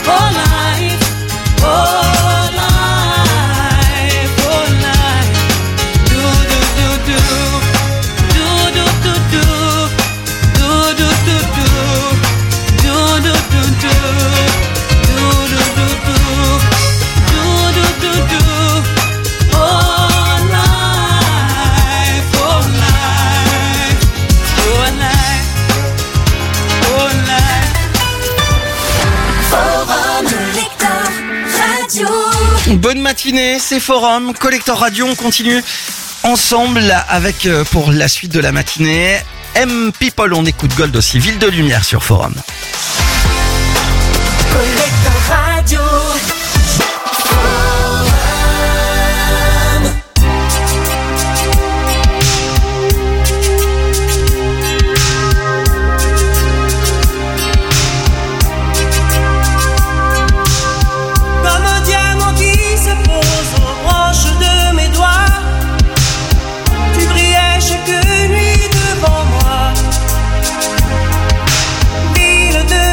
Bonne matinée, c'est Forum, Collector Radio, on continue ensemble avec, pour la suite de la matinée, M People, on écoute Gold aussi, Ville de Lumière sur Forum. Collector Radio. Ville de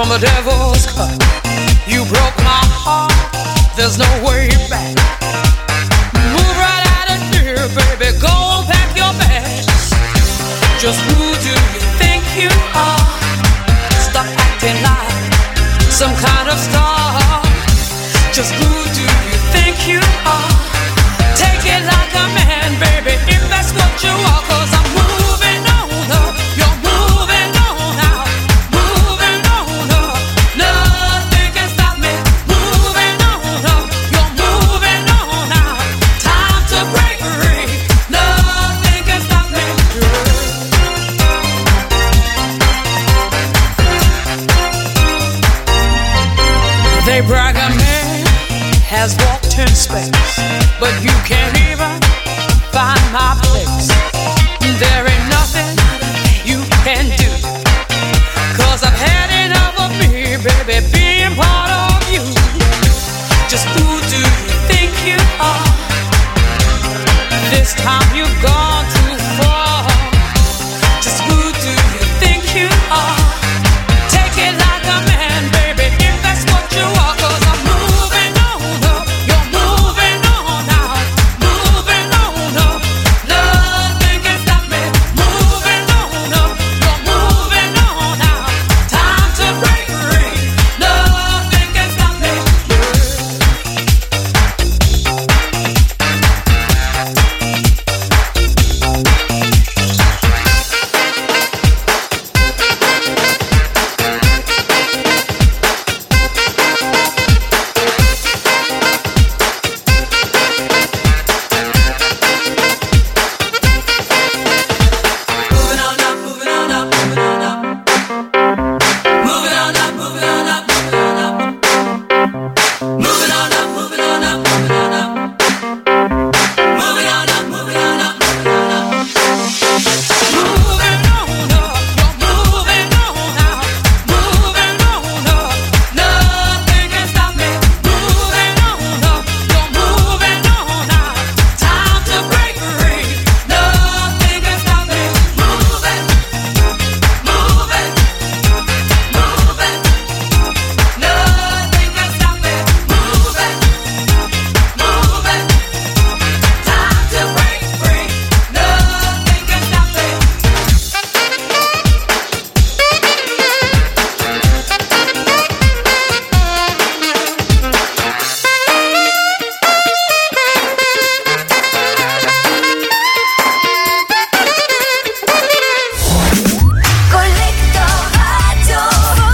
from the devil's cut. You broke my heart, there's no way back. Move right out of here, baby, go pack your bags. Just who do you think you are? Stop acting like some kind of star. Just who do you think you are? Take it like a man, baby, if that's what you are. 'Cause I'm moving on up, you're moving on out. Moving on up, nothing can stop me. Moving on up, you're moving on out. Time to break free, nothing can stop me. They brag a man has walked in space, but you can't even find my place. There ain't nothing you can do, 'cause I've had enough of me, baby, being part of you. Just who do you think you are? This time you've gone too far. Just who do you think you are? Take it like a man, baby, if that's what you are. 'Cause I'm moving on up, you're moving on out. Moving on up, nothing can stop me. Moving on up, you're moving on out. Time to break free, nothing can stop me. Moving on up, moving on up, moving on up. Moving on up, moving on up, moving on up. Moving on up, moving on up, moving on up. Moving on up, moving on up, moving on up. Moving on up, you're moving on out. Moving on up, nothing can stop me. Moving on up, you're moving on out. Time to break free, nothing can stop me. Moving, moving, moving, nothing can stop me. Moving, moving, time to break free, nothing can stop me. Collector Radio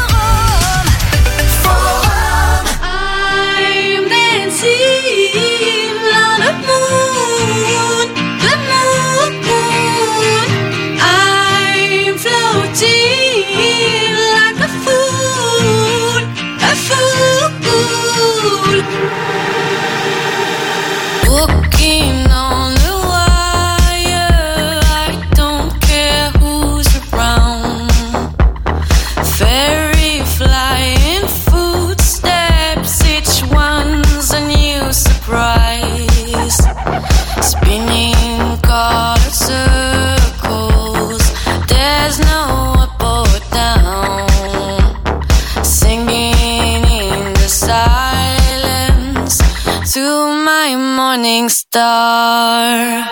Forum. I'm dancing on the moon, the moon. I'm floating like a fool, a fool. Walking on the wire, I don't care who's around. Fairy flying footsteps, each one's a new surprise. Spinning colored circles, there's no up or down. Singing in the silence to my morning star.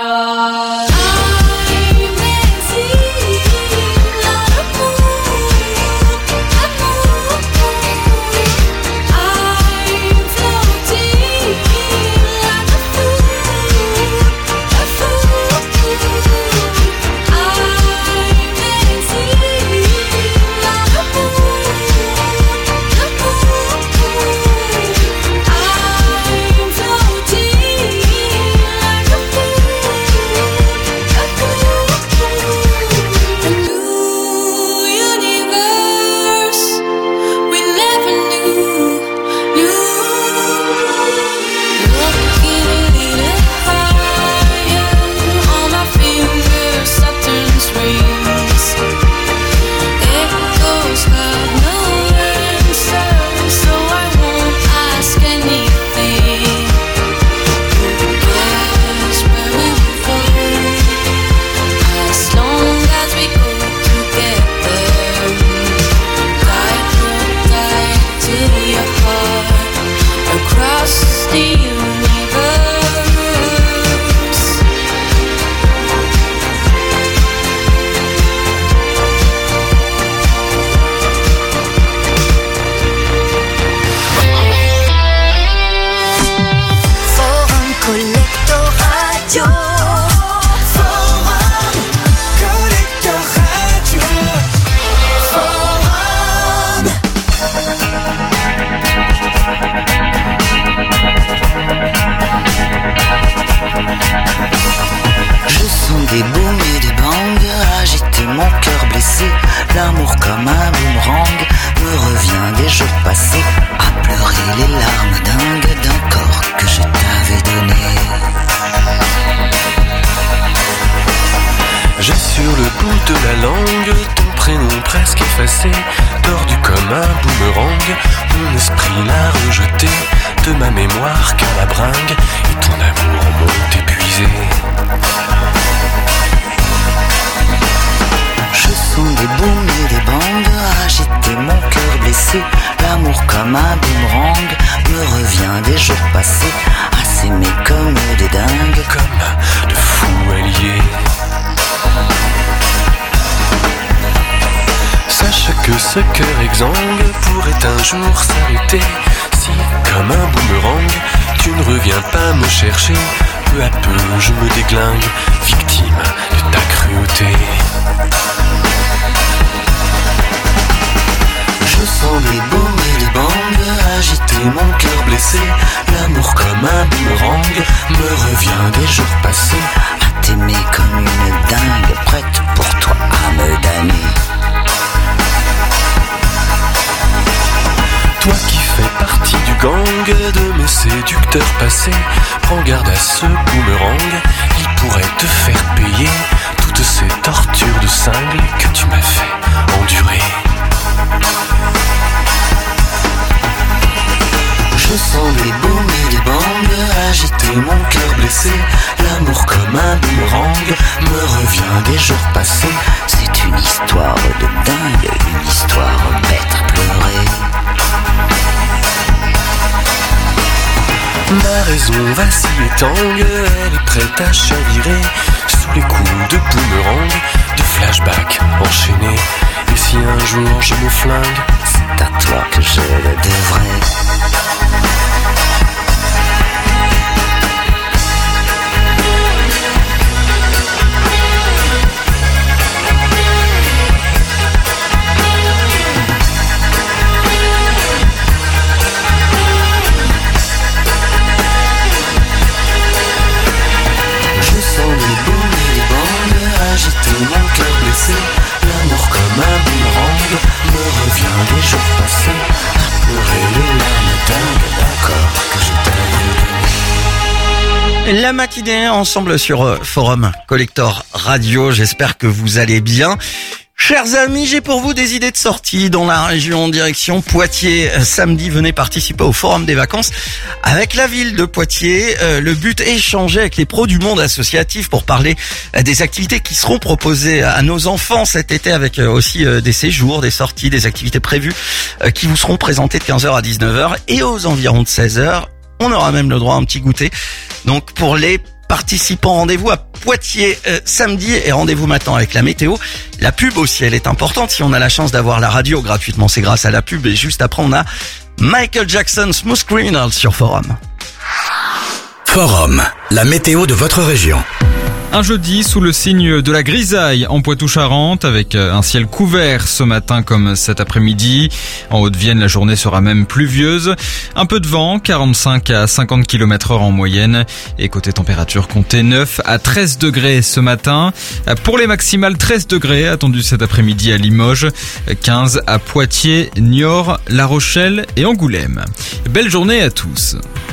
I'm dancing on the moon, the moon. I'm floating like a fool, a fool. I'm dancing on the moon, the moon. I'm floating like a fool, passé, tordu comme un boomerang. Mon esprit l'a rejeté de ma mémoire qu'à la bringue, et ton amour m'ont épuisé. Je sens des booms et des bangs agiter mon cœur blessé. L'amour comme un boomerang me revient des jours passés, à s'aimer comme des dingues, Comme de fous alliés. Sache que ce cœur exsangue pourrait un jour s'arrêter si, comme un boomerang, tu ne reviens pas me chercher. Peu à peu je me déglingue, victime de ta cruauté. Je sens des booms et des bangs agiter mon cœur blessé. L'amour comme un boomerang me revient des jours passés. à t'aimer comme une dingue, prête pour toi à me damner. Toi qui fais partie du gang de mes séducteurs passés, prends garde à ce boomerang, il pourrait te faire payer toutes ces tortures de cingle que tu m'as fait endurer. Je sens des booms et des bangs agiter mon cœur blessé. L'amour comme un boomerang me revient des jours passés. C'est une histoire de dingue, une histoire bête à pleurer. Ma raison vacille et tangue, elle est prête à chavirer sous les coups de boomerang, de flashback enchaînés. Et si un jour je me flingue, C'est à toi que je le devrais. je sens des booms et des bangs agiter mon cœur blessé. L'amour comme un boomerang me revient des jours passés, à pleurer les larmes dingues d'accord que je t'avais. La matinée ensemble sur Forum Collector Radio. J'espère que vous allez bien. Chers amis, j'ai pour vous des idées de sortie dans la région en direction Poitiers. Samedi, venez participer au Forum des vacances avec la ville de Poitiers. Le but est échanger avec les pros du monde associatif pour parler des activités qui seront proposées à nos enfants cet été, avec aussi des séjours, des sorties, des activités prévues qui vous seront présentées de 15h à 19h et aux environs de 16h. On aura même le droit à un petit goûter. Donc pour les participants, rendez-vous à Poitiers samedi, et rendez-vous maintenant avec la météo. La pub aussi, elle est importante. Si on a la chance d'avoir la radio gratuitement, c'est grâce à la pub. Et juste après, on a Michael Jackson, Smooth Criminal sur Forum. Forum, la météo de votre région. Un jeudi sous le signe de la grisaille en Poitou-Charentes, avec un ciel couvert ce matin comme cet après-midi. En Haute-Vienne, la journée sera même pluvieuse. Un peu de vent, 45 à 50 km/h en moyenne. Et côté température, comptez 9 à 13 degrés ce matin. Pour les maximales, 13 degrés attendus cet après-midi à Limoges, 15 à Poitiers, Niort, La Rochelle et Angoulême. Belle journée à tous.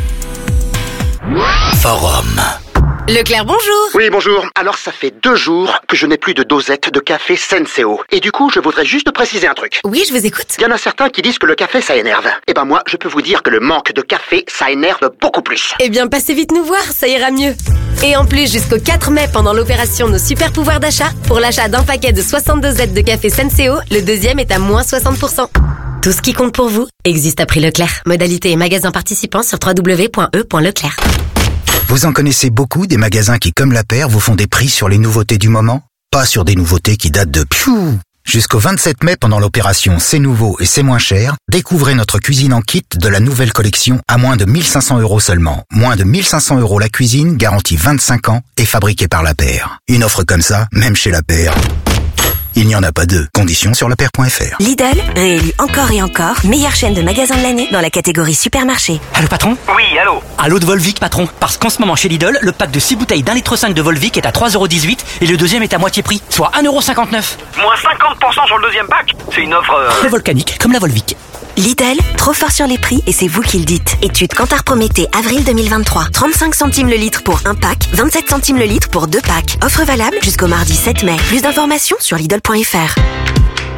Forum. Leclerc, bonjour. Oui, bonjour. Alors, ça fait 2 jours que je n'ai plus de dosette de café Senseo. Et du coup, je voudrais juste préciser un truc. Oui, je vous écoute. Il y en a certains qui disent que le café, ça énerve. Eh ben moi, je peux vous dire que le manque de café, ça énerve beaucoup plus. Eh bien, passez vite nous voir, ça ira mieux. Et en plus, jusqu'au 4 mai, pendant l'opération Nos Super Pouvoirs d'achat, pour l'achat d'un paquet de 62 Z de café Senseo, le deuxième est à moins 60%. Tout ce qui compte pour vous existe à prix Leclerc. Modalité et magasins participants sur www.e.leclerc. Vous en connaissez beaucoup des magasins qui, comme la paire, vous font des prix sur les nouveautés du moment? Pas sur des nouveautés qui datent de piou. Jusqu'au 27 mai, pendant l'opération C'est nouveau et c'est moins cher, découvrez notre cuisine en kit de la nouvelle collection à moins de 1 500 € seulement. Moins de 1 500 € la cuisine, garantie 25 ans et fabriquée par la paire. Une offre comme ça, même chez la paire, il n'y en a pas deux. Conditions sur lepaire.fr. Lidl, réélu encore et encore, meilleure chaîne de magasins de l'année dans la catégorie supermarché. Allô patron? Oui, allô? Allô de Volvic patron? Parce qu'en ce moment chez Lidl, le pack de 6 bouteilles d'1,5 litre de Volvic est à 3,18 € et le deuxième est à moitié prix, soit 1,59 €. Moins 50% sur le deuxième pack? C'est une offre... Le volcanique, comme la Volvic. Lidl, trop fort sur les prix et c'est vous qui le dites. Étude Kantar Prométhée, avril 2023. 35 centimes le litre pour un pack, 27 centimes le litre pour 2 packs. Offre valable jusqu'au mardi 7 mai. Plus d'informations sur Lidl.fr.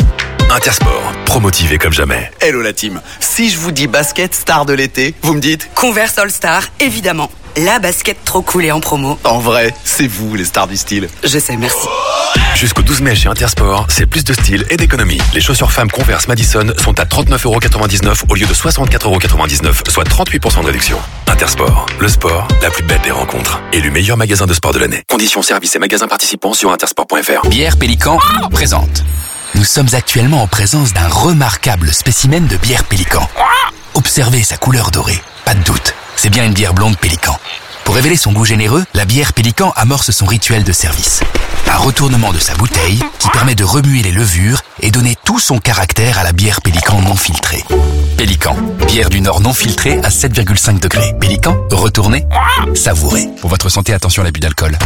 Intersport, promotivé comme jamais. Hello la team. Si je vous dis basket star de l'été, vous me dites Converse All Star, évidemment. La basket trop cool et en promo. En vrai, c'est vous les stars du style. Je sais, merci. Jusqu'au 12 mai chez Intersport, c'est plus de style et d'économie. Les chaussures femmes Converse Madison sont à 39,99€ au lieu de 64,99€, soit 38% de réduction. Intersport, le sport, la plus belle des rencontres. Élu meilleur magasin de sport de l'année. Conditions, services et magasins participants sur intersport.fr. Bière Pélican présente. Nous sommes actuellement en présence d'un remarquable spécimen de bière Pélican. Observez sa couleur dorée, pas de doute, c'est bien une bière blonde Pélican. Pour révéler son goût généreux, la bière Pélican amorce son rituel de service. Un retournement de sa bouteille qui permet de remuer les levures et donner tout son caractère à la bière Pélican non filtrée. Pélican, bière du Nord non filtrée à 7,5 degrés. Pélican, retournez, savourez. Pour votre santé, attention à l'abus d'alcool.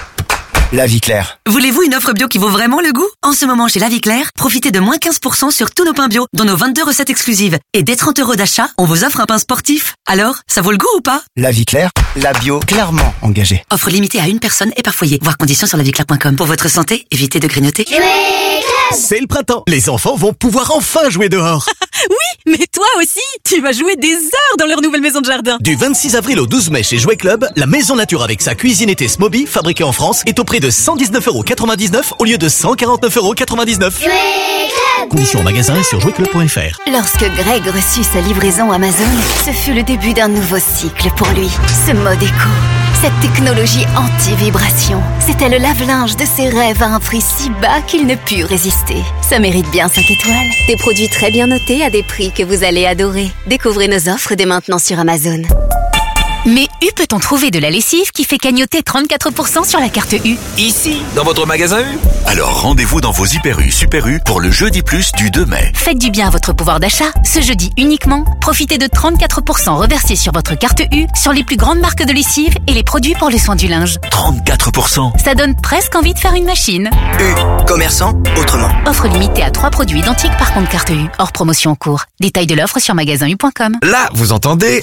La Vie Claire. Voulez-vous une offre bio qui vaut vraiment le goût? En ce moment, chez La Vie Claire, profitez de moins 15% sur tous nos pains bio, dont nos 22 recettes exclusives. Et dès 30€ d'achat, on vous offre un pain sportif. Alors, ça vaut le goût ou pas? La Vie Claire, la bio clairement engagée. Offre limitée à une personne et par foyer. Voir conditions sur laviclaire.com. Pour votre santé, évitez de grignoter. C'est le printemps. Les enfants vont pouvoir enfin jouer dehors. Oui, mais toi aussi, tu vas jouer des heures dans leur nouvelle maison de jardin. Du 26 avril au 12 mai chez Jouet Club, la maison nature avec sa cuisine été Smoby, fabriquée en France, est au prix de 119,99€ au lieu de 149,99€. Conditions en magasin et sur jouetclub.fr. Lorsque Greg reçut sa livraison Amazon, ce fut le début d'un nouveau cycle pour lui. Ce mode éco, cette technologie anti-vibration, c'était le lave-linge de ses rêves à un prix si bas qu'il ne put résister. Ça mérite bien 5 étoiles. Des produits très bien notés à des prix que vous allez adorer. Découvrez nos offres dès maintenant sur Amazon. Mais U peut-on trouver de la lessive qui fait cagnotter 34% sur la carte U? Ici, dans votre magasin U. Alors rendez-vous dans vos Hyper U, Super U pour le Jeudi Plus du 2 mai. Faites du bien à votre pouvoir d'achat. Ce jeudi uniquement, profitez de 34% reversés sur votre carte U sur les plus grandes marques de lessive et les produits pour le soin du linge. 34%. Ça donne presque envie de faire une machine. U, commerçant autrement. Offre limitée à 3 produits identiques par compte carte U. Hors promotion en cours. Détails de l'offre sur magasin-u.com. Là, vous entendez?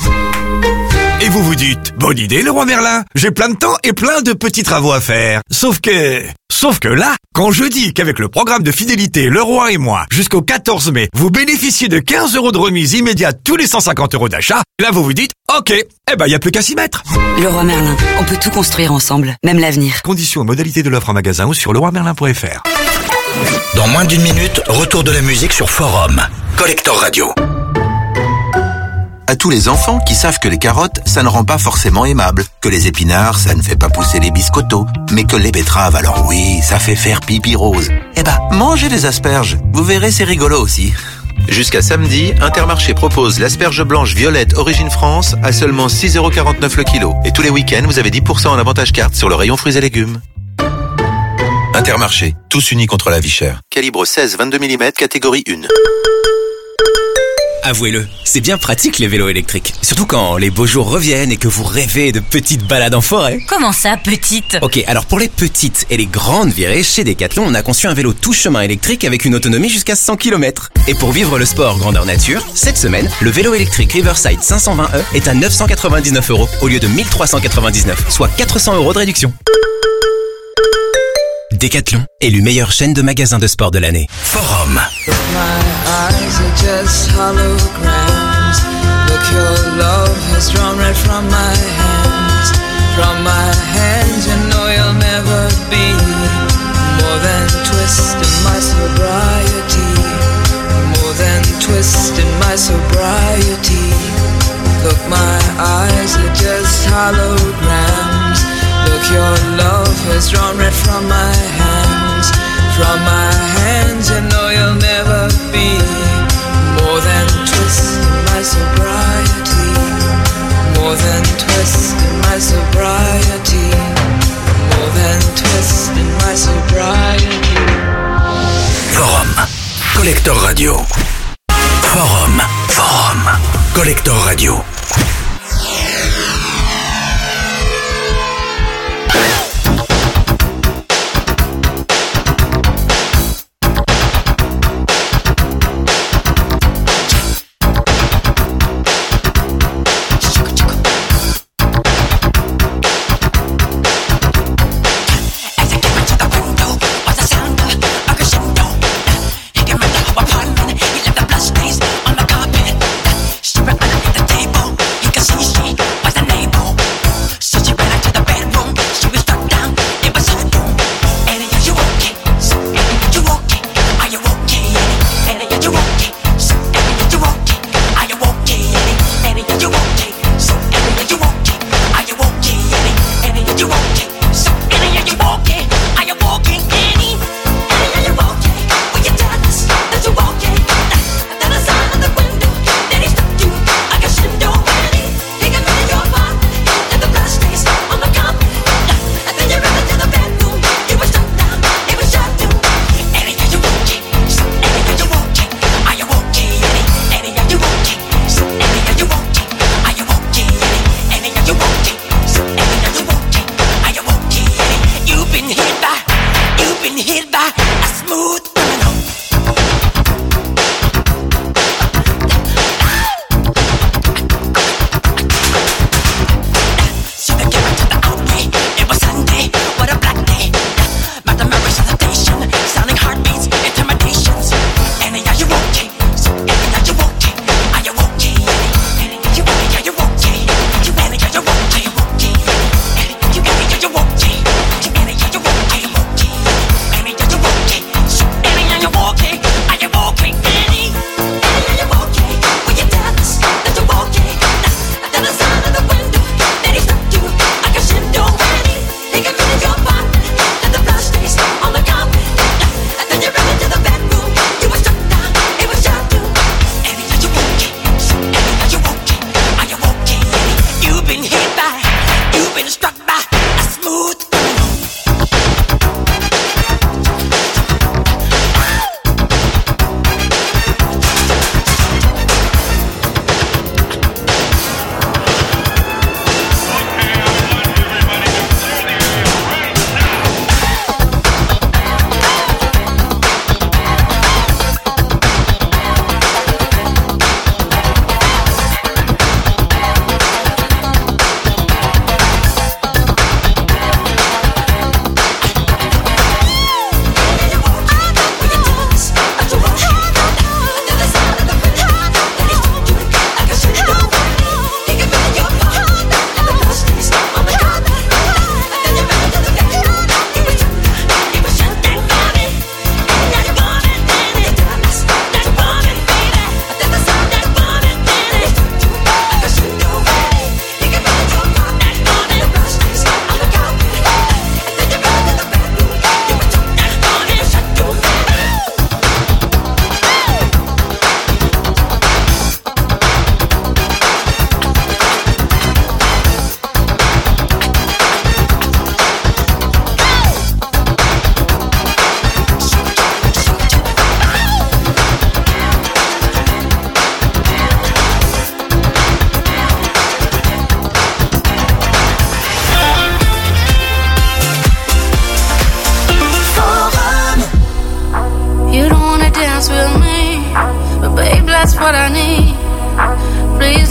Et vous vous dites, bonne idée Leroy Merlin, j'ai plein de temps et plein de petits travaux à faire. Sauf que là, quand je dis qu'avec le programme de fidélité Leroy et moi, jusqu'au 14 mai, vous bénéficiez de 15€ de remise immédiate tous les 150€ d'achat, là vous vous dites, ok, y a plus qu'à s'y mettre. Leroy Merlin, on peut tout construire ensemble, même l'avenir. Conditions et modalités de l'offre en magasin ou sur leroymerlin.fr. Dans moins d'une minute, retour de la musique sur Forum. Collector Radio. À tous les enfants qui savent que les carottes, ça ne rend pas forcément aimable, que les épinards, ça ne fait pas pousser les biscottos, mais que les betteraves, alors oui, ça fait faire pipi rose. Mangez des asperges, vous verrez, c'est rigolo aussi. Jusqu'à samedi, Intermarché propose l'asperge blanche violette Origine France à seulement 6,49€ le kilo. Et tous les week-ends, vous avez 10% en avantage carte sur le rayon fruits et légumes. Intermarché, tous unis contre la vie chère. Calibre 16-22 mm, catégorie 1. Avouez-le, c'est bien pratique les vélos électriques. Surtout quand les beaux jours reviennent et que vous rêvez de petites balades en forêt. Comment ça, petite? Ok, alors pour les petites et les grandes virées, chez Decathlon, on a conçu un vélo tout chemin électrique avec une autonomie jusqu'à 100 km. Et pour vivre le sport grandeur nature, cette semaine, le vélo électrique Riverside 520e est à 999€ au lieu de 1399, soit 400€ de réduction. Decathlon, élu meilleure chaîne de magasins de sport de l'année. Forum. My eyes are just holograms. Look, your love has drawn right from my hands. From my hands, you know you'll never be more than twist in my sobriety. More than twist in my sobriety. Look, my eyes are just holograms. Look, your love has drawn red from my hands. From my hands, you know you'll never be more than twist in my sobriety. More than twist in my sobriety. More than twist in my sobriety. Forum. Collector Radio. Forum. Collector Radio.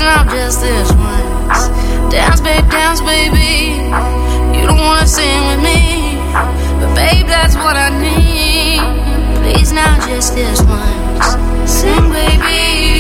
not just this once. Dance, baby. You don't wanna sing with me, but babe, that's what I need. Please, not just this once. Sing, baby.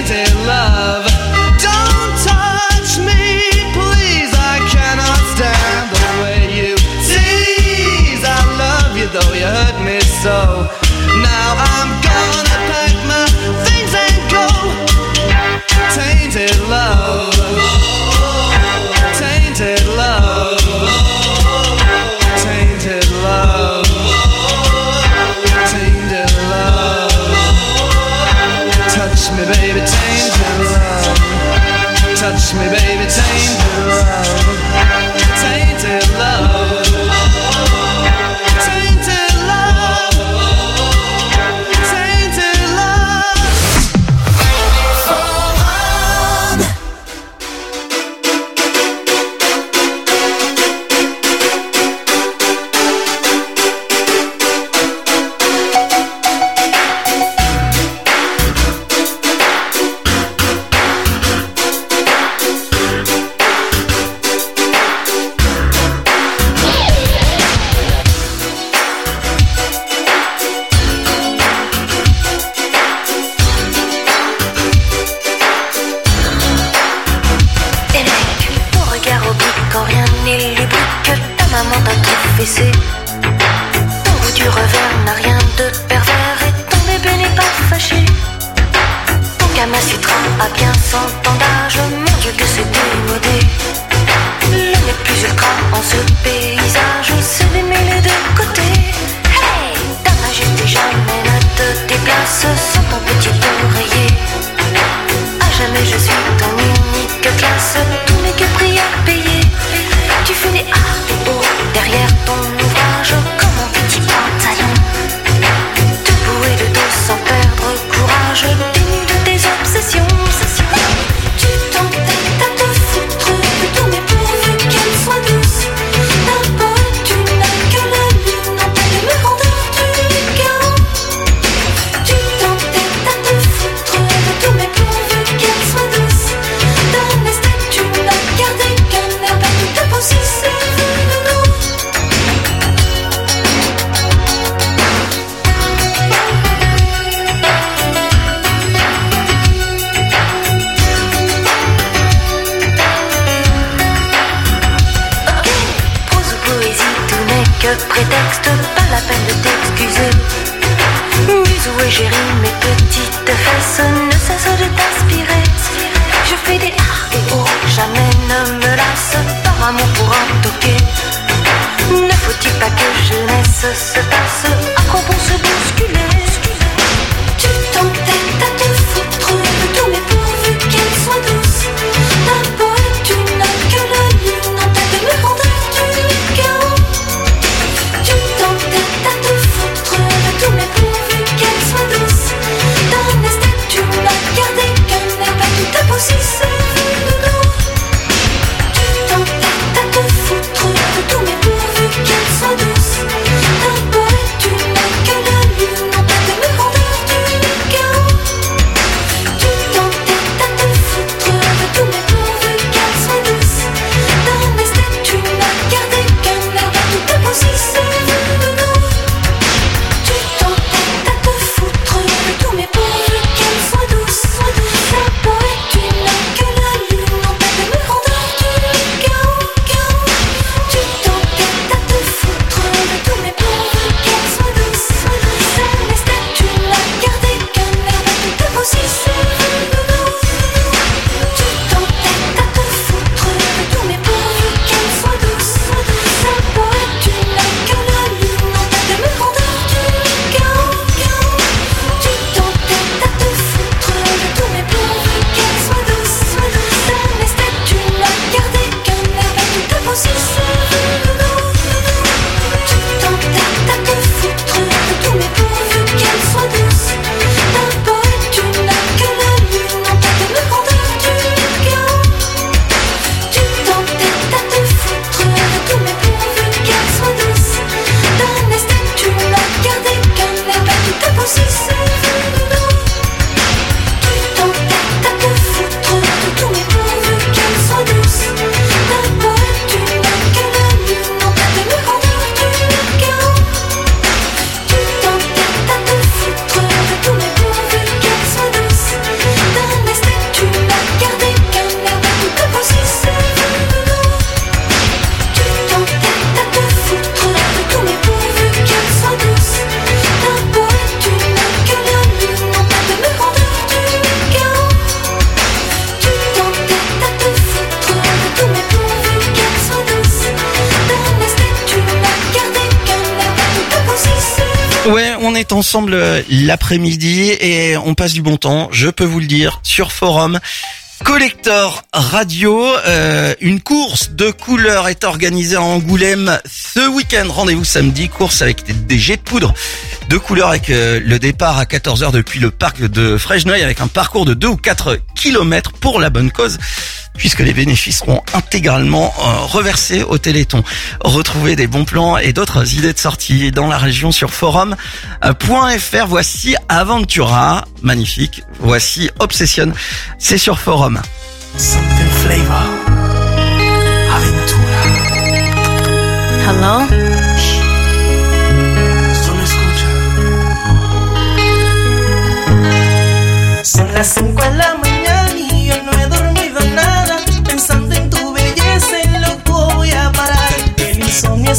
Don't touch me, please, I cannot stand maman t'a tout fessé. Ton goût du revers n'a rien de pervers et ton bébé n'est pas fâché. Ton Kama Sutra a bien 100 ans d'âge, mon Dieu que c'est démodé. Le mec plus ultra en ce paysage, c'est d'aimer les deux côtés. Hey, ta majesté jamais ne te déplace sans ton petit oreiller. À jamais je suis ton unique classe, tout n'est que prix à payer. Tu fais des A et O derrière ton ouvrage comme un petit pantalon. Debout et de dos sans perdre courage, dénu de tes obsessions. Tu t'entêtes à te foutre de tout, mais pourvu qu'elle soit douce. D'abord tu n'as que la lune en tête de me rendre du chaos. Tu t'entêtes à te foutre de tout, mais pourvu qu'elle soit douce. Dans les stades tu n'as gardé qu'un air pas tout à aussi c'est de nous. Prose ou poésie, tout n'est que prétexte, pas la peine de t'excuser. Muse ou égérie, mes petites fesses ne cessent de t'inspirer. Je fais des A et O, jamais ne me lasse, par amour pour un toqué. Ne faut-il pas que jeunesse se passe, à quoi bon se bousculer? Tu t'entêtes à te foutre de tout, mais pourvu qu'elle soit douce. D'abord tu n'as que la lune en tête de me rendre du chaos. Tu t'entêtes à te foutre de tout, mais pourvu qu'elle soit douce. Dans les stades tu n'as gardé qu'un air pas tout à aussi c'est de nous. Tu t'entêtes à te foutre de tout, mais pourvu qu'elle soit douce. D'abord tu n'as que la lune en tête de me rendre du chaos. Tu t'entêtes à te foutre de tout, mais pourvu qu'elle soit douce. Dans les stades tu n'as gardé qu'un air pas tout à aussi c'est de nous. Tu t'entêtes à te foutre de tout, mais pourvu qu'elle soit douce. D'abord tu n'as que la lune en tête de me rendre du chaos. Tu t'entêtes à te foutre de tout, mais pourvu qu'elle soit douce. Dans les stades tu n'as gardé qu'un air pas tout à aussi c'est de nous. Tu t'entêtes à te foutre de tout, mais pourvu qu'elle soit douce. D'abord tu n'as que la lune en tête de me rendre du chaos. Tu t'entêtes à te foutre de tout, mais pourvu qu'elle soit douce. Dans les stades tu n'as gardé qu'un air pas tout à aussi c'est de nous. Tu t'entêtes à te foutre de tout, mais pourvu qu'elle soit douce. D'abord tu n'as que la lune en tête de me rendre du chaos. Tu t'entêtes à te foutre de tout, mais pourvu qu'elle soit douce. Dans les stades tu n'as gardé qu'un air pas tout à aussi c'est de nous. Tu t'entêtes à te foutre de tout, mais pourvu qu'elle soit douce. D'abord tu n'as que la lune en tête de me rendre du chaos. Tu t'entêtes à te foutre de tout, mais pourvu qu'elle soit douce. Dans les stades tu n'as gardé qu'un air pas tout à aussi c'est de nous. Tu t'entêtes à te foutre de tout, mais pourvu qu'elle soit douce. D'abord tu n'as que la lune en tête de me rendre du chaos. Tu t'entêtes à te foutre de tout, mais pourvu qu'elle soit douce. Dans les stades tu n'as gardé qu'un air pas tout à aussi c'est. Ouais, on est ensemble l'après-midi et on passe du bon temps, je peux vous le dire, sur Forum. Collector Radio, une course de couleurs est organisée à Angoulême ce week-end. Rendez-vous samedi, course avec des jets de poudre de couleurs avec le départ à 14h depuis le parc de Fresneuil avec un parcours de 2 ou 4 kilomètres pour la bonne cause, puisque les bénéfices seront intégralement reversés au Téléthon. Retrouvez des bons plans et d'autres idées de sortie dans la région sur forum.fr. Voici Aventura, magnifique. Voici Obsession, c'est sur Forum. Something flavor. Aventura. Hello? Solo escucha. Son las 5 de la mañana y yo no he dormido nada. Pensando en tu belleza, en loco voy a parar. El insomnio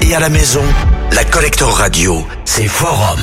Et à la maison, la Collector Radio, c'est Forum.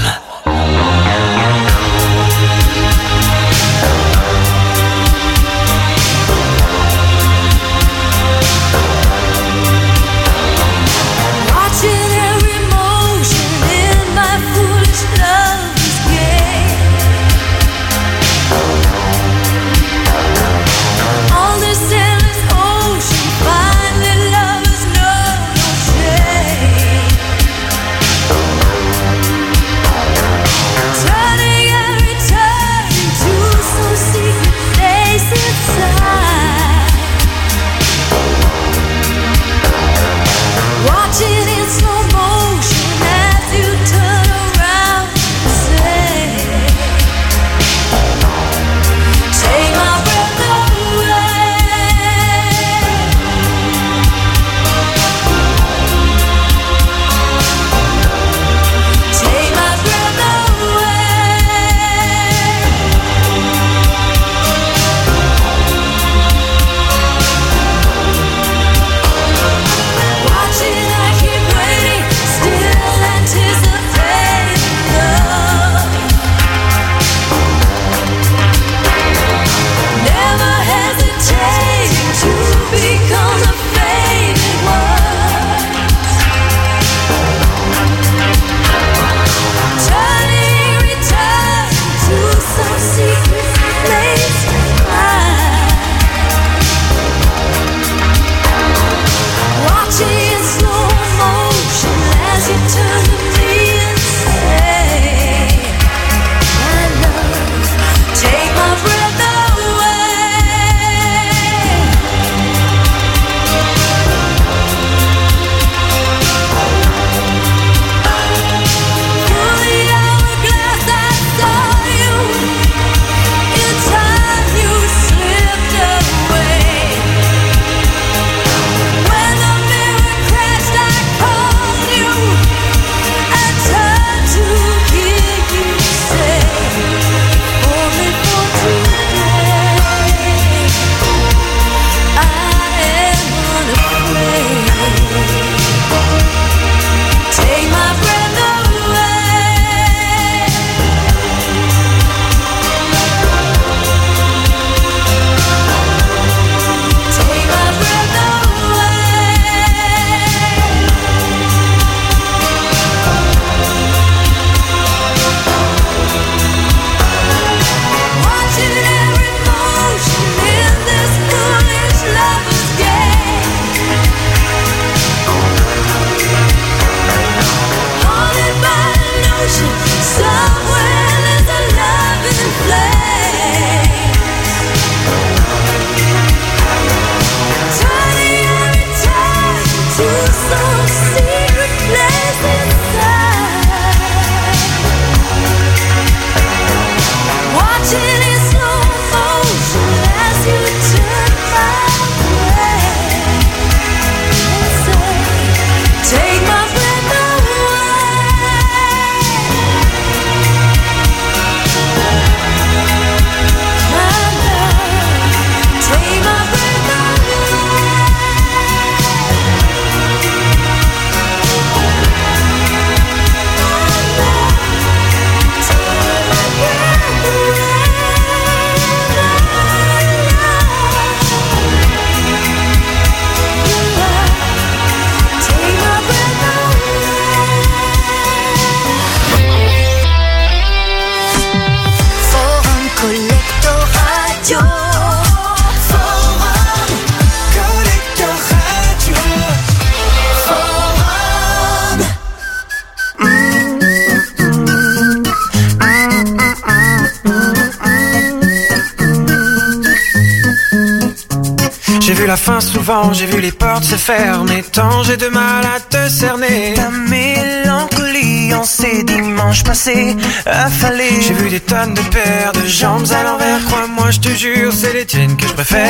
J'ai vu la fin souvent, j'ai vu les portes se fermer. Tant j'ai de mal à te cerner. Ta mélancolie en ces dimanches passés affalés. J'ai vu des tonnes de paires de jambes à l'envers. Crois-moi, je te jure, c'est les tiennes que je préfère.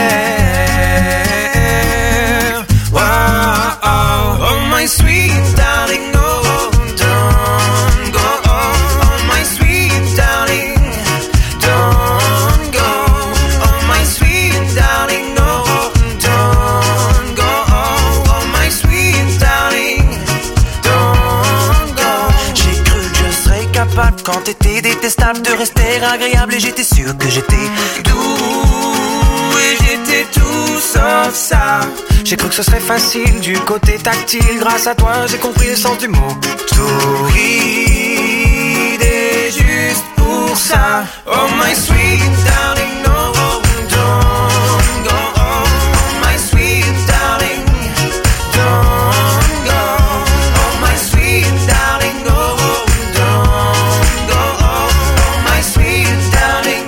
Wow, oh, oh my sweet darling, oh, don't go. Oh my sweet darling, don't go. Oh my sweet darling, no, don't go. Oh my sweet darling, don't détestable de rester agréable. Et j'étais sûr que j'étais doux. Et j'étais tout sauf ça. J'ai cru que ce serait facile du côté tactile. Grâce à toi j'ai compris le sens du mot torride. Et juste pour ça, oh my sweet darling, no, don't go. Oh my sweet darling, don't go. Oh my sweet darling, no, don't go. Oh my sweet darling,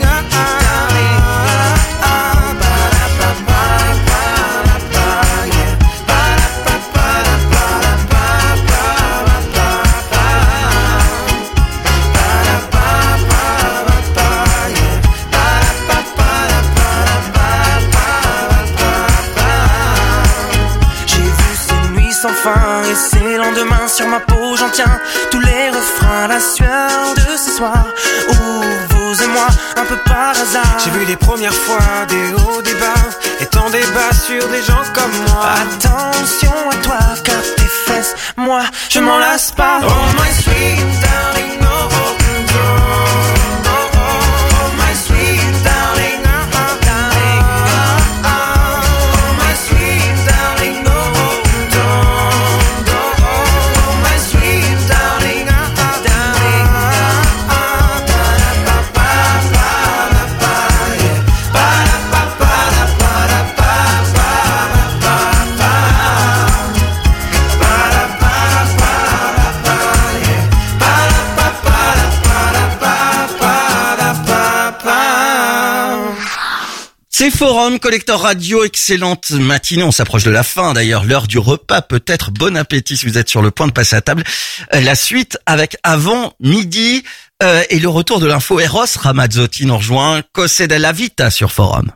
fin. Et ces lendemains sur ma peau, j'en tiens tous les refrains, la sueur de ce soir où vous et moi, un peu par hasard, j'ai vu les premières fois des hauts, des bas, et tant débat sur des gens comme moi. Attention à toi, car tes fesses, moi, je m'en lasse pas. Oh my sweet darling, oh, oh, oh, oh, oh, oh my sweet darling, oh, oh, darling, oh, oh, oh my sweet darling, oh, oh, C'est Forum, Collector Radio, excellente matinée. On s'approche de la fin d'ailleurs, l'heure du repas peut-être. Bon appétit si vous êtes sur le point de passer à table. La suite avec Avant Midi et le retour de l'info. Eros Ramazzotti nous rejoint. Cose della Vita sur Forum.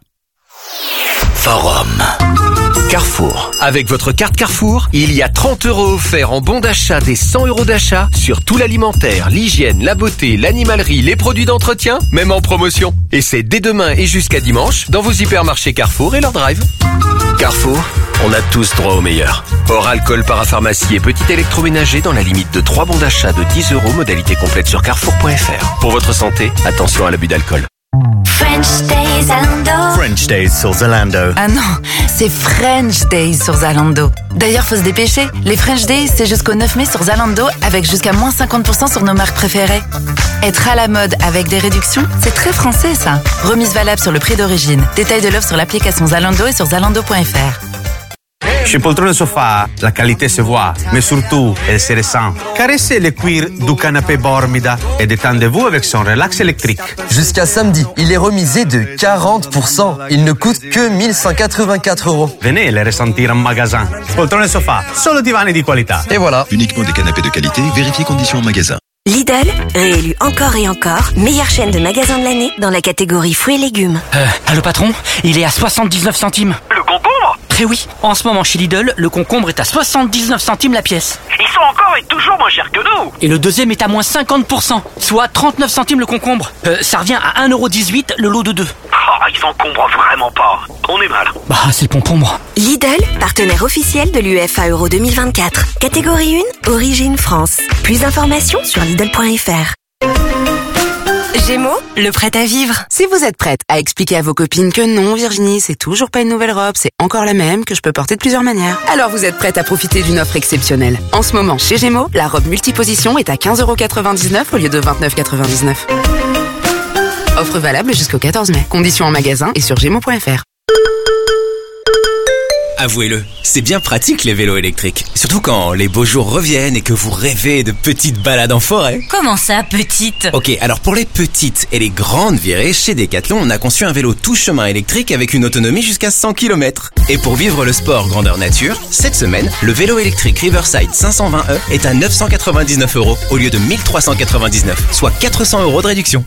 Forum. Carrefour. Avec votre carte Carrefour, il y a 30 € offerts en bon d'achat des 100 € d'achat sur tout l'alimentaire, l'hygiène, la beauté, l'animalerie, les produits d'entretien, même en promotion. Et c'est dès demain et jusqu'à dimanche dans vos hypermarchés Carrefour et leur drive. Carrefour, on a tous droit au meilleur. Hors alcool, parapharmacie et petit électroménager dans la limite de 3 bons d'achat de 10 €, modalité complète sur carrefour.fr. Pour votre santé, attention à l'abus d'alcool. French Days Zalando. French Days sur Zalando. Ah non, c'est French Days sur Zalando. D'ailleurs, faut se dépêcher. Les French Days, c'est jusqu'au 9 mai sur Zalando avec jusqu'à moins 50% sur nos marques préférées. Être à la mode avec des réductions, c'est très français ça. Remise valable sur le prix d'origine. Détail de l'offre sur l'application Zalando et sur zalando.fr. Chez Poltrone Sofa, la qualité se voit, mais surtout, elle se ressent. Caressez le cuir du canapé Bormida et détendez-vous avec son relax électrique. Jusqu'à samedi, il est remisé de 40%. Il ne coûte que 1184 €. Venez le ressentir en magasin. Poltrone Sofa, solo divani di qualità. Et voilà. Uniquement des canapés de qualité, vérifiez conditions en magasin. Lidl, réélu encore et encore, meilleure chaîne de magasins de l'année dans la catégorie fruits et légumes. Allô patron, il est à 79 centimes. Le concombre ? Eh oui, en ce moment chez Lidl, le concombre est à 79 centimes la pièce. Ils sont encore et toujours moins chers que nous. Et le deuxième est à moins 50%, soit 39 centimes le concombre. Ça revient à 1,18 € le lot de 2. Oh, ils encombrent vraiment pas. On est mal. Bah, c'est le concombre. Lidl, partenaire officiel de l'UEFA Euro 2024. Catégorie 1, origine France. Plus d'informations sur Lidl.fr. Gémeaux, le prêt à vivre. Si vous êtes prête à expliquer à vos copines que non, Virginie, c'est toujours pas une nouvelle robe, c'est encore la même, que je peux porter de plusieurs manières, alors vous êtes prête à profiter d'une offre exceptionnelle. En ce moment, chez Gémeaux, la robe multiposition est à 15,99 € au lieu de 29,99 €. Offre valable jusqu'au 14 mai. Conditions en magasin et sur gémeaux.fr. Avouez-le, c'est bien pratique les vélos électriques. Surtout quand les beaux jours reviennent et que vous rêvez de petites balades en forêt. Comment ça, petite ? Ok, alors pour les petites et les grandes virées, chez Decathlon, on a conçu un vélo tout chemin électrique avec une autonomie jusqu'à 100 km. Et pour vivre le sport grandeur nature, cette semaine, le vélo électrique Riverside 520e est à 999 € au lieu de 1399, soit 400 € de réduction.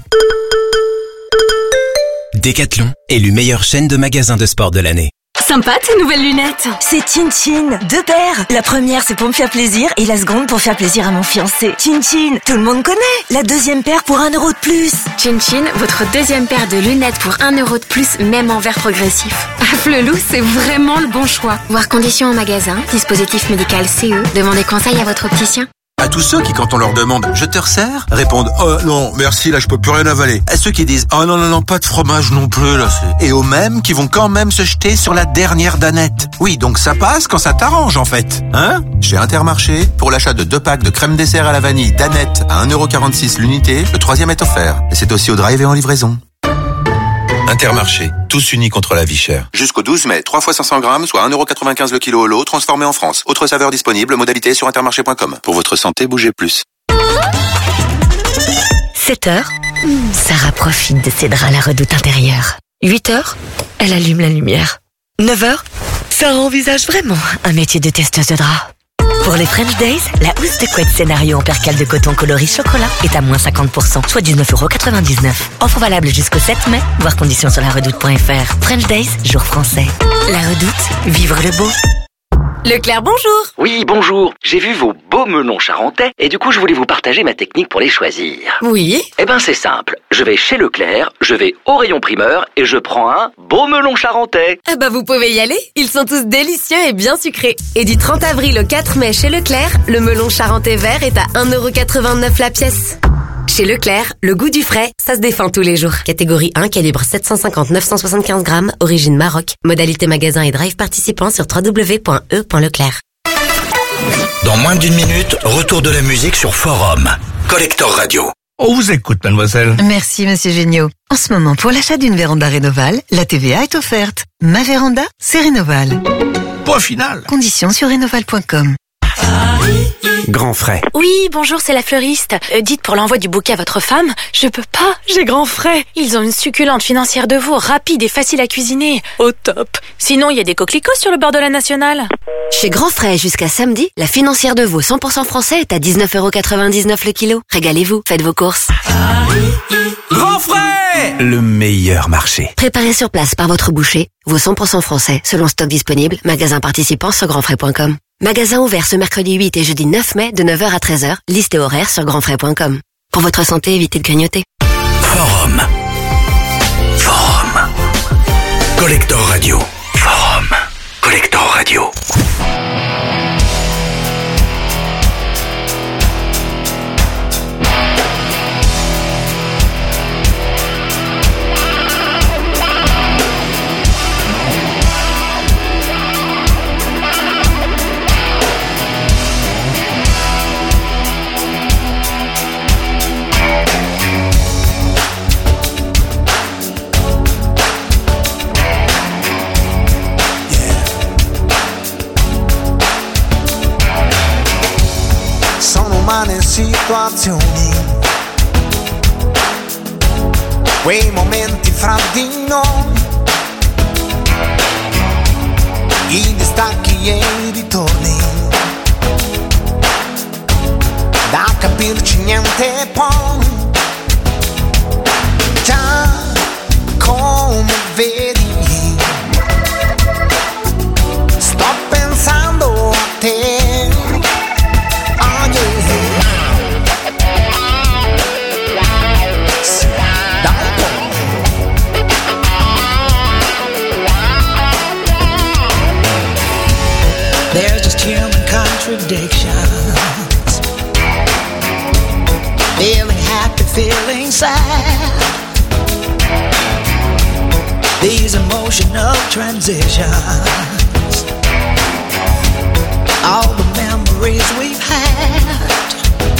Decathlon, élu meilleure chaîne de magasins de sport de l'année. Sympa tes nouvelles lunettes. C'est Chin Chin, 2 paires. La première c'est pour me faire plaisir et la seconde pour faire plaisir à mon fiancé. Chin Chin, tout le monde connaît. La deuxième paire pour 1 € de plus. Chin Chin, votre deuxième paire de lunettes pour 1 € de plus, même en verre progressif. Ah, Flelou, c'est vraiment le bon choix. Voir conditions en magasin, dispositif médical CE. Demandez conseil à votre opticien. À tous ceux qui, quand on leur demande « Je te resserre ?» répondent « Oh non, merci, là je peux plus rien avaler ». À ceux qui disent « Oh non, pas de fromage non plus, là c'est... » Et aux mêmes qui vont quand même se jeter sur la dernière danette. Oui, donc ça passe quand ça t'arrange en fait. Hein ? Chez Intermarché, pour l'achat de 2 packs de crème dessert à la vanille danette à 1,46€ l'unité, le 3e est offert. Et c'est aussi au drive et en livraison. Intermarché, tous unis contre la vie chère. Jusqu'au 12 mai, 3 fois 500 grammes, soit 1,95€ le kilo au lot, transformé en France. Autre saveur disponible, modalité sur intermarché.com. Pour votre santé, bougez plus. 7h, Sarah profite de ses draps à la redoute intérieure. 8h, elle allume la lumière. 9h, Sarah envisage vraiment un métier de testeuse de draps. Pour les French Days, la housse de couette scénario en percale de coton coloris chocolat est à moins 50%, soit 19,99€. Offre valable jusqu'au 7 mai, voir conditions sur laredoute.fr. French Days, jour français. La Redoute, vivre le beau. Leclerc, bonjour. Oui, bonjour. J'ai vu vos beaux melons charentais et du coup, je voulais vous partager ma technique pour les choisir. Oui. Eh ben, c'est simple. Je vais chez Leclerc, je vais au rayon primeur et je prends un beau melon charentais. Eh ben, vous pouvez y aller. Ils sont tous délicieux et bien sucrés. Et du 30 avril au 4 mai chez Leclerc, le melon charentais vert est à 1,89€ la pièce. Chez Leclerc, le goût du frais, ça se défend tous les jours. Catégorie 1, calibre 750-975 grammes, origine Maroc. Modalité magasin et drive participant sur www.e.leclerc. Dans moins d'une minute, retour de la musique sur Forum. Collector Radio. On vous écoute, mademoiselle. Merci, monsieur Géniaud. En ce moment, pour l'achat d'une véranda Rénoval, la TVA est offerte. Ma véranda, c'est Rénoval. Point final. Conditions sur rénoval.com. Grand frais. Oui, bonjour, c'est la fleuriste. Dites pour l'envoi du bouquet à votre femme, je peux pas, j'ai grand frais. Ils ont une succulente financière de veau, rapide et facile à cuisiner. Au top. Sinon, il y a des coquelicots sur le bord de la nationale. Chez Grand Frais, jusqu'à samedi, la financière de veau 100% français est à 19,99€ le kilo. Régalez-vous, faites vos courses. Grand frais, le meilleur marché. Préparé sur place par votre boucher, veau 100% français, selon stock disponible, magasin participant sur grandfrais.com. Magasin ouvert ce mercredi 8 et jeudi 9 mai de 9h à 13h, liste et horaire sur grandfrais.com. Pour votre santé, évitez de grignoter. Forum. Collector Radio. Forum. Collector Radio. Situazioni, quei momenti fra di noi, i distacchi e i ritorni, da capirci niente poi, già come vedi, sto pensando a te. There's just human contradictions. Feeling happy, feeling sad. These emotional transitions. All the memories we've had.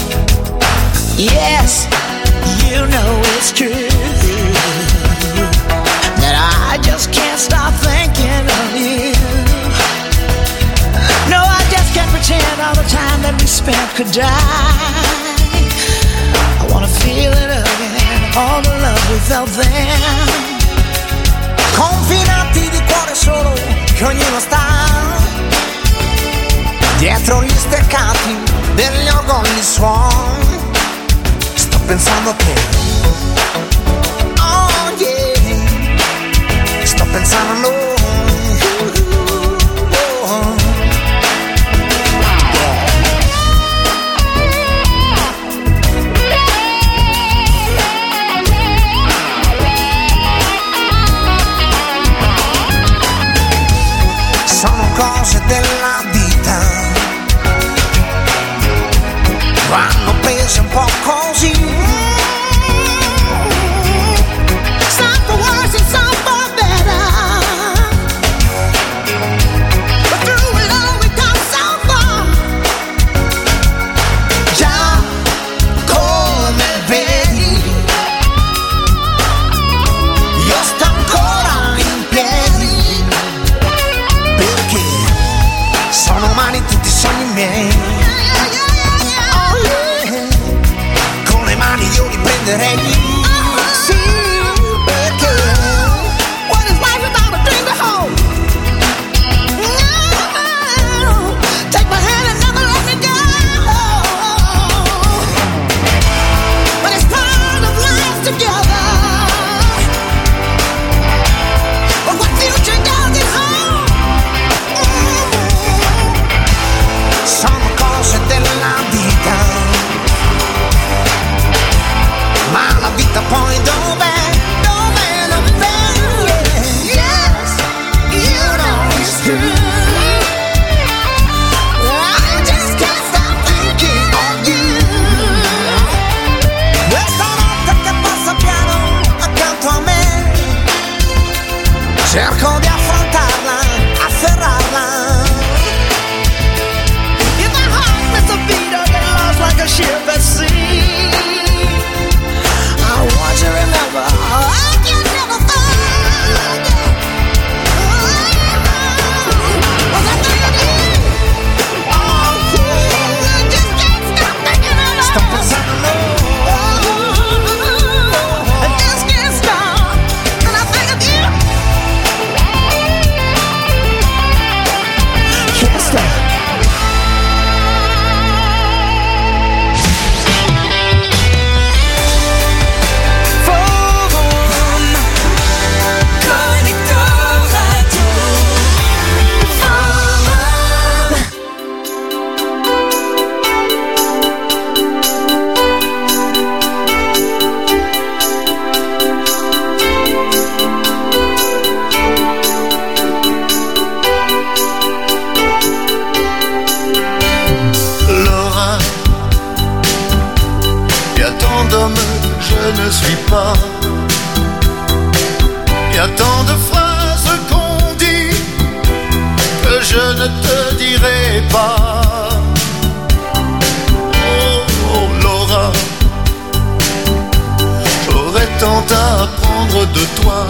Yes, you know it's true that I just can't stop thinking of you. No, I just can't pretend all the time that we spent could die. I wanna feel it again, all the love we felt then. Confinati di cuore solo, che ognuno sta dietro gli steccati degli orgogli suoni. Sto pensando a te. Oh yeah. Sto pensando a noi. Sono cose della vita cerco di affrontarla, afferrarla. In my heart there's a beat that loves like a ship at sea. I want you to remember, I can never find. Was I thinking? Oh, I just can't stop thinking of love. Stop inside the love. I just can't stop, and I think of you. Can't stop. Laura, y a tant d'hommes, je ne suis pas. Y a tant de phrases qu'on dit que je ne te dirai pas. Oh, oh Laura, j'aurais tant à apprendre de toi.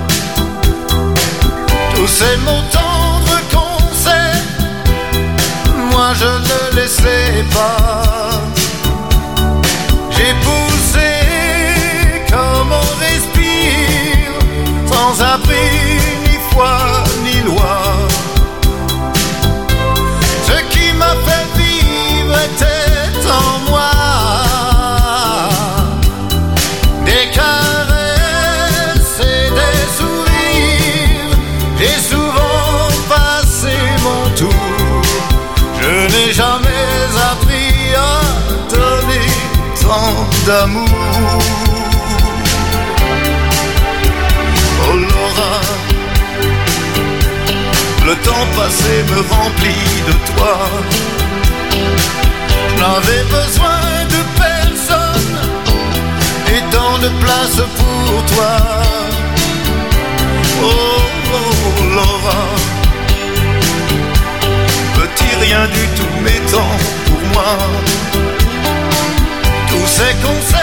Tous ces mots tendres qu'on sait, moi je ne les sais pas. J'ai poussé comme on respire, sans abri, ni foi, ni loi. Ce qui m'a fait vivre était en moi. Des caresses et des sourires, j'ai souvent passé mon tour. Je n'ai jamais appris à donner tant d'amour. Oh Laura, le temps passé me remplit de toi. Je n'avais besoin de personne et tant de place pour toi. Oh, oh Laura, petit rien du tout, mais tant pour moi. Tous ces conseils